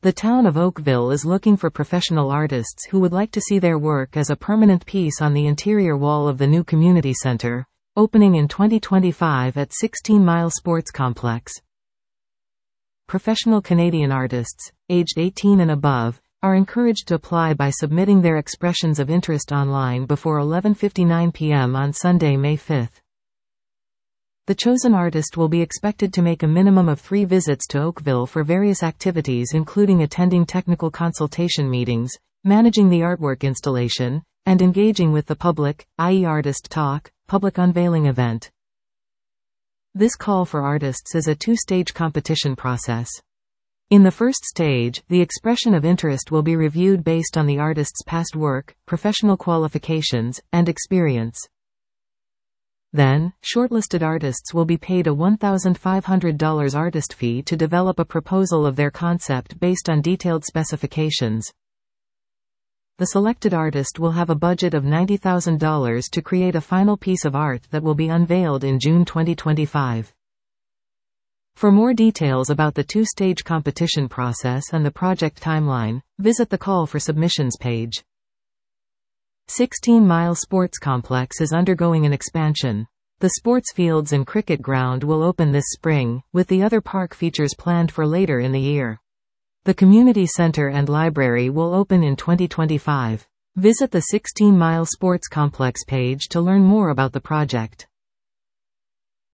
The town of Oakville is looking for professional artists who would like to see their work as a permanent piece on the interior wall of the new community center, opening in 2025 at 16 Mile Sports Complex. Professional Canadian artists, aged 18 and above, are encouraged to apply by submitting their expressions of interest online before 11:59 p.m. on Sunday, May 5. The chosen artist will be expected to make a minimum of 3 visits to Oakville for various activities, including attending technical consultation meetings, managing the artwork installation, and engaging with the public, i.e. Artist Talk, public unveiling event. This call for artists is a 2-stage competition process. In the first stage, the expression of interest will be reviewed based on the artist's past work, professional qualifications, and experience. Then, shortlisted artists will be paid a $1,500 artist fee to develop a proposal of their concept based on detailed specifications. The selected artist will have a budget of $90,000 to create a final piece of art that will be unveiled in June 2025. For more details about the 2-stage competition process and the project timeline, visit the Call for Submissions page. 16 Mile Sports Complex is undergoing an expansion. The sports fields and cricket ground will open this spring, with the other park features planned for later in the year. The community center and library will open in 2025. Visit the 16 Mile Sports Complex page to learn more about the project.